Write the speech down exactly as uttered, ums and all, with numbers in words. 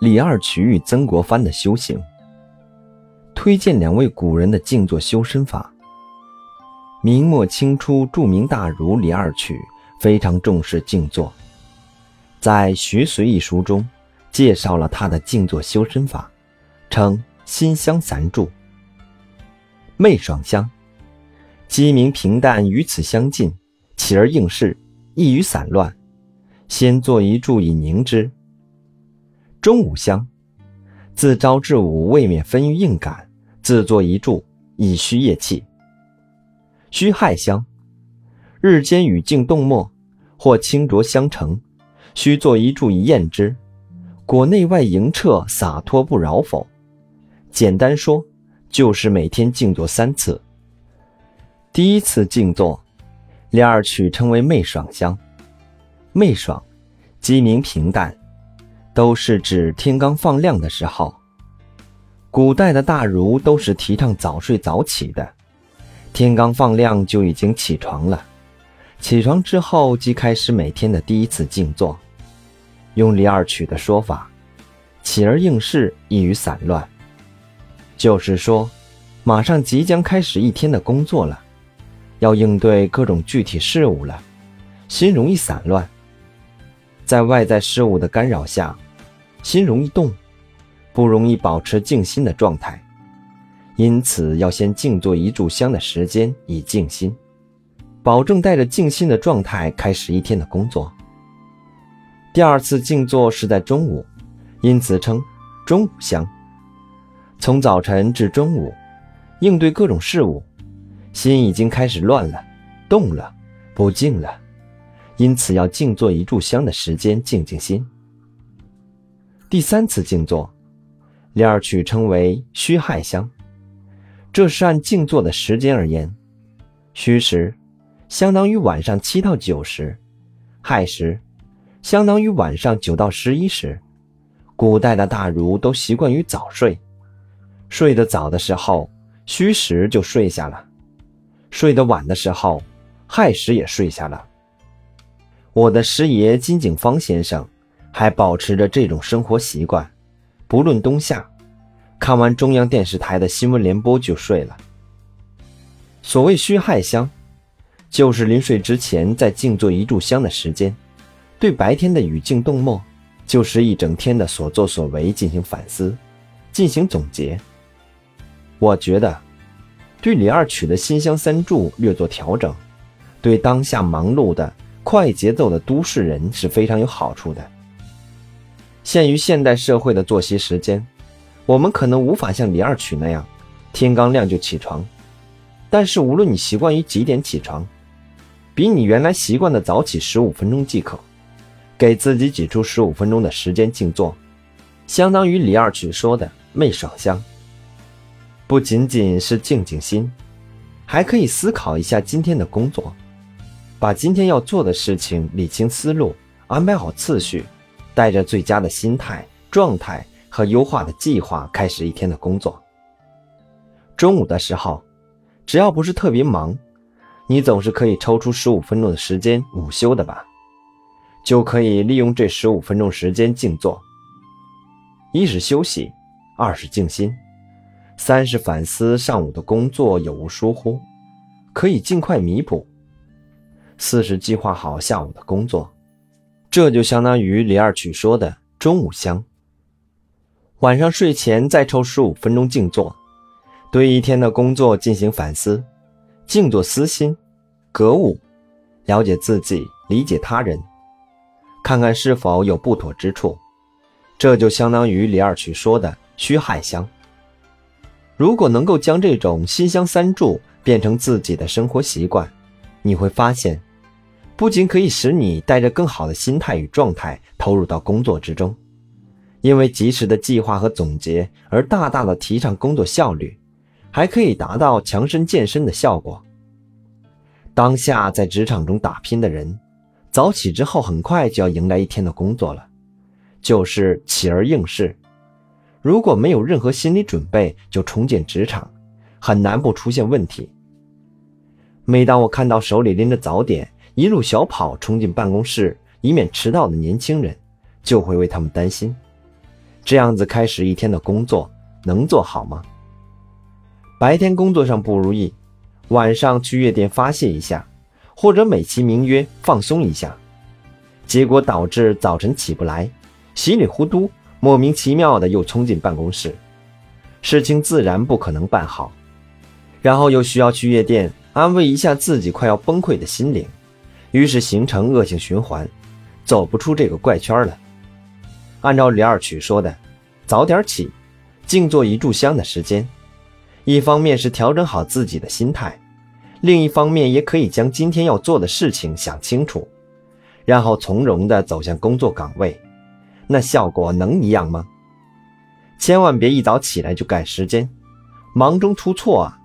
李二曲与曾国藩的修行，推荐两位古人的静坐修身法。明末清初著名大儒李二曲非常重视静坐，在《徐随》一书中介绍了他的静坐修身法，称心香三柱。昧爽香，机明平淡与此相近，起而应势，易于散乱，先坐一柱以凝之。中午香，自朝至午未免分于应感，自坐一柱以虚液气。虚亥香，日间与静动默，或清浊相成，须坐一柱以验之，果内外盈彻，洒脱不扰否？简单说，就是每天静坐三次。第一次静坐，李二曲称为昧爽香。昧爽，机明平淡，都是指天刚放亮的时候。古代的大儒都是提倡早睡早起的，天刚放亮就已经起床了，起床之后即开始每天的第一次静坐。用李二曲的说法，起而应势，易于散乱，就是说马上即将开始一天的工作了，要应对各种具体事物了，心容易散乱，在外在事物的干扰下，心容易动，不容易保持静心的状态，因此要先静坐一炷香的时间以静心，保证带着静心的状态开始一天的工作。第二次静坐是在中午，因此称中午香。从早晨至中午，应对各种事物，心已经开始乱了，动了，不静了，因此要静坐一炷香的时间静静心。第三次静坐，李二曲称为虚亥香，这是按静坐的时间而言。虚时相当于晚上七到九时，亥时相当于晚上九到十一时。古代的大儒都习惯于早睡，睡得早的时候，虚时就睡下了；睡得晚的时候，亥时也睡下了。我的师爷金景芳先生还保持着这种生活习惯，不论冬夏，看完中央电视台的新闻联播就睡了。所谓虚亥香，就是临睡之前再静坐一炷香的时间，对白天的语静动默，就是一整天的所作所为进行反思，进行总结。我觉得对李二曲的心香三柱略作调整，对当下忙碌的快节奏的都市人是非常有好处的。限于现代社会的作息时间，我们可能无法像李二曲那样天刚亮就起床，但是无论你习惯于几点起床，比你原来习惯的早起十五分钟即可，给自己挤出十五分钟的时间静坐，相当于李二曲说的昧爽香。不仅仅是静静心，还可以思考一下今天的工作，把今天要做的事情理清思路，安排好次序，带着最佳的心态、状态和优化的计划开始一天的工作。中午的时候，只要不是特别忙，你总是可以抽出十五分钟的时间午休的吧，就可以利用这十五分钟时间静坐。一是休息，二是静心，三是反思上午的工作有无疏忽，可以尽快弥补，四是计划好下午的工作。这就相当于李二曲说的中午香。晚上睡前再抽十五分钟静坐，对一天的工作进行反思，静坐思心，格物，了解自己，理解他人，看看是否有不妥之处。这就相当于李二曲说的虚亥香。如果能够将这种心香三柱变成自己的生活习惯，你会发现，不仅可以使你带着更好的心态与状态投入到工作之中，因为及时的计划和总结而大大的提倡工作效率，还可以达到强身健身的效果。当下在职场中打拼的人，早起之后很快就要迎来一天的工作了，就是起而应势。如果没有任何心理准备就冲进职场，很难不出现问题。每当我看到手里拎着早点一路小跑冲进办公室以免迟到的年轻人，就会为他们担心。 这样子开始一天的工作，能做好吗？白天工作上不如意，晚上去夜店发泄一下，或者美其名曰放松一下，结果导致早晨起不来，稀里糊涂莫名其妙的又冲进办公室，事情自然不可能办好，然后又需要去夜店安慰一下自己快要崩溃的心灵，于是形成恶性循环，走不出这个怪圈了。按照李二曲说的，早点起，静坐一炷香的时间，一方面是调整好自己的心态，另一方面也可以将今天要做的事情想清楚，然后从容地走向工作岗位，那效果能一样吗？千万别一早起来就赶时间，忙中出错啊，